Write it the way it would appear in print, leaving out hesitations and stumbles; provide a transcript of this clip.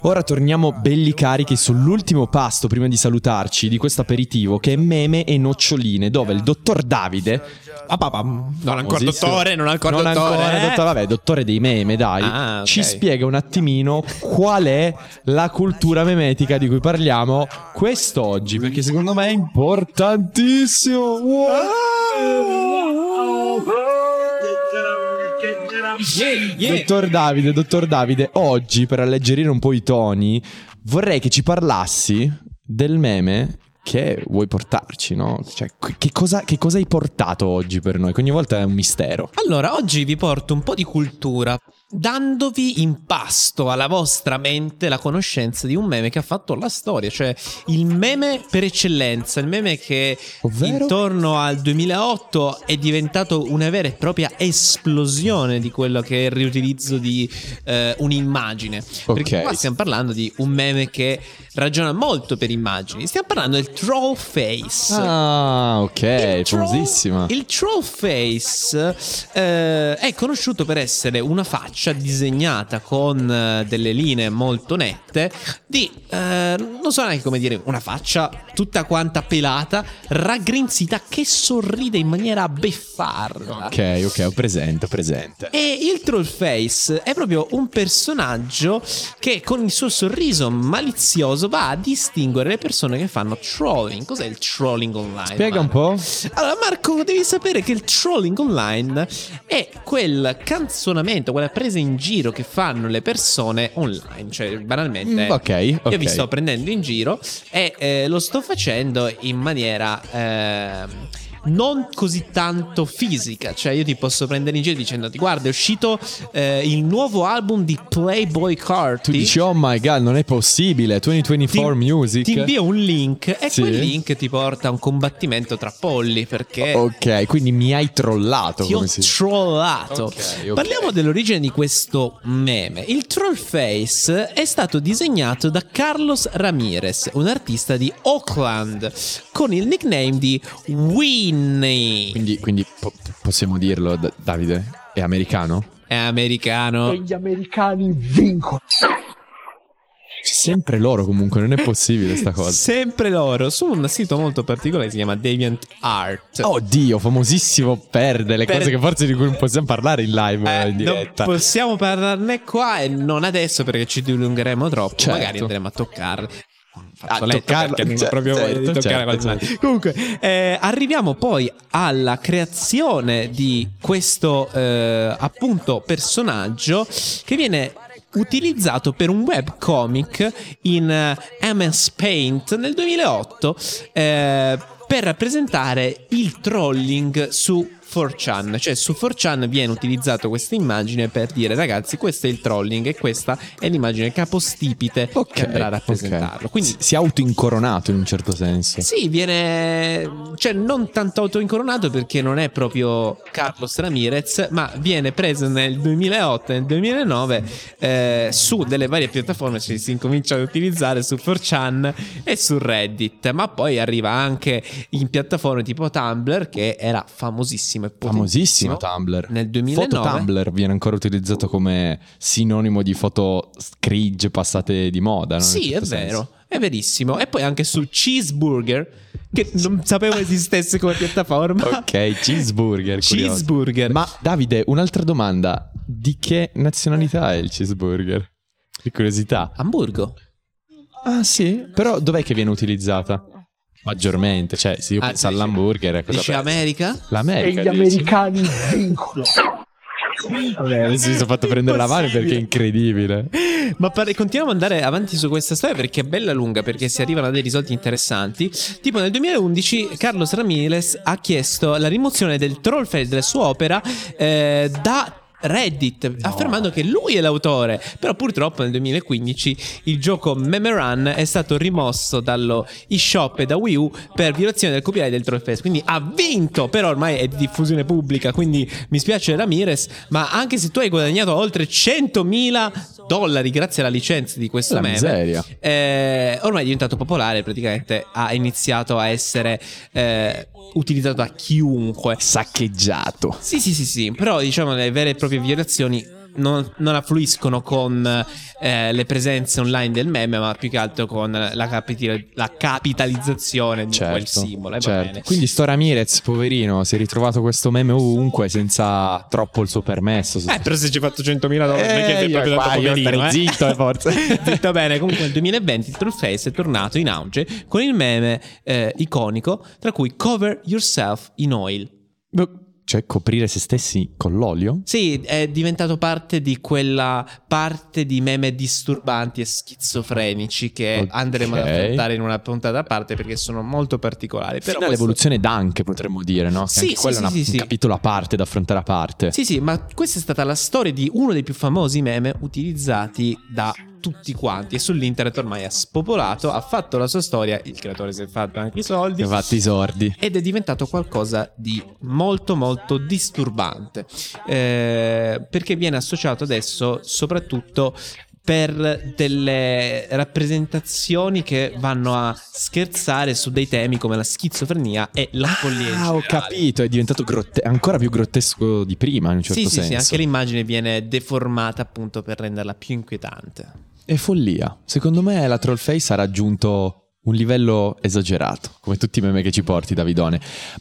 Ora torniamo belli carichi sull'ultimo pasto prima di salutarci di questo aperitivo, che è meme e noccioline, dove il dottor Davide, non ancora dottore, dottore dei meme, dai, okay, ci spiega un attimino qual è la cultura memetica di cui parliamo quest'oggi, perché secondo me è importantissimo. Dottor Davide, oggi, per alleggerire un po' i toni, vorrei che ci parlassi del meme che vuoi portarci, no? Cioè, che cosa hai portato oggi per noi? Che ogni volta è un mistero. Allora, oggi vi porto un po' di cultura, dandovi in pasto alla vostra mente la conoscenza di un meme che ha fatto la storia, cioè il meme per eccellenza, il meme che ovvero? Intorno al 2008 è diventato una vera e propria esplosione di quello che è il riutilizzo di un'immagine. Perché qua stiamo parlando di un meme che ragiona molto per immagini. Stiamo parlando del troll face. Ah, ok, famosissima. Il troll face è conosciuto per essere una faccia disegnata con delle linee molto nette di non so neanche come dire, una faccia tutta quanta pelata, raggrinzita, che sorride in maniera beffarda. Ok, ho presente. E il troll face è proprio un personaggio che con il suo sorriso malizioso va a distinguere le persone che fanno trolling. Cos'è il trolling online? Spiega un po'. Allora, Marco, devi sapere che il trolling online è quel canzonamento, quella presa in giro che fanno le persone online. Cioè, banalmente, ok. Io vi sto prendendo in giro e lo sto facendo in maniera non così tanto fisica. Cioè, io ti posso prendere in giro dicendoti: guarda, è uscito il nuovo album di Playboi Carti. Tu dici: oh my god, non è possibile, 2024 Music. Ti invio un link e sì, quel link ti porta a un combattimento tra polli, perché ok, quindi mi hai trollato. Ti ho trollato. Okay. Parliamo dell'origine di questo meme. Il troll face è stato disegnato da Carlos Ramirez, un artista di Oakland, con il nickname di Winnie. Quindi possiamo dirlo, Davide? È americano? È americano. E gli americani vincono. Sempre loro, comunque, non è possibile sta cosa. Sempre loro, su un sito molto particolare che si chiama DeviantArt. Oddio, famosissimo per delle cose che forse di cui non possiamo parlare in live, in diretta. Non possiamo parlarne qua e non adesso, perché ci dilungheremo troppo. Certo. Magari andremo a toccarle. Comunque arriviamo poi alla creazione di questo appunto personaggio che viene utilizzato per un webcomic in MS Paint nel 2008 per rappresentare il trolling su 4chan. Cioè, su 4chan viene utilizzato questa immagine per dire: ragazzi, questo è il trolling e questa è l'immagine capostipite che andrà a rappresentarlo. Quindi si è autoincoronato in un certo senso. Sì, viene, cioè, non tanto autoincoronato, perché non è proprio Carlos Ramirez, ma viene preso nel 2008 e nel 2009 su delle varie piattaforme. Cioè, si incomincia ad utilizzare su 4chan e su Reddit, ma poi arriva anche in piattaforme tipo Tumblr, che era famosissimo. Famosissimo Tumblr. Nel 2009 Foto Tumblr viene ancora utilizzato come sinonimo di foto cringe passate di moda, no? Sì, è vero, è verissimo. E poi anche su Cheeseburger, che non sapevo esistesse come piattaforma. Ok, Cheeseburger. Cheeseburger. Ma Davide, un'altra domanda: di che nazionalità è il cheeseburger? Di curiosità. Hamburgo. Ah sì? Però dov'è che viene utilizzata? Maggiormente, cioè, se io penso all'hamburger, cosa dice America? L'America. E gli americani vincono. Vabbè, adesso mi sono fatto prendere la mano perché è incredibile. Ma continuiamo ad andare avanti su questa storia, perché è bella lunga, perché si arrivano a dei risultati interessanti. Tipo nel 2011 Carlos Ramirez ha chiesto la rimozione del troll face della sua opera da Reddit, affermando che lui è l'autore. Però purtroppo nel 2015 il gioco Memeran è stato rimosso dallo eShop e da Wii U per violazione del copyright del Trollface. Quindi ha vinto, però ormai è di diffusione pubblica, quindi mi spiace Ramirez, ma anche se tu hai guadagnato oltre $100.000 grazie alla licenza di questo meme, miseria. Ormai è diventato popolare, praticamente ha iniziato a essere utilizzato da chiunque, saccheggiato. Sì, però diciamo le vere e proprie violazioni non affluiscono con le presenze online del meme, ma più che altro con la capitalizzazione di quel simbolo. Va bene. Quindi sto Ramirez, poverino, si è ritrovato questo meme ovunque senza troppo il suo permesso. Però se ci hai fatto $100.000 che sei proprio tanto poverino, zitto, forza. Zitto bene. Comunque nel 2020 il Trollface è tornato in auge con il meme iconico, tra cui Cover Yourself in Oil. Cioè coprire se stessi con l'olio? Sì, è diventato parte di quella parte di meme disturbanti e schizofrenici che andremo ad affrontare in una puntata a parte, perché sono molto particolari. Però l'evoluzione d'anche, potremmo dire, no? Sì, quello è un capitolo a parte da affrontare a parte. Sì, ma questa è stata la storia di uno dei più famosi meme utilizzati da tutti quanti, e sull'internet ormai ha spopolato, ha fatto la sua storia, il creatore si è fatto anche i soldi, ed è diventato qualcosa di molto molto disturbante, perché viene associato adesso soprattutto per delle rappresentazioni che vanno a scherzare su dei temi come la schizofrenia e la follia. Ho capito, è diventato ancora più grottesco di prima in un certo senso. Sì, anche l'immagine viene deformata appunto per renderla più inquietante. È follia. Secondo me la Trollface ha raggiunto un livello esagerato, come tutti i meme che ci porti, Davidone.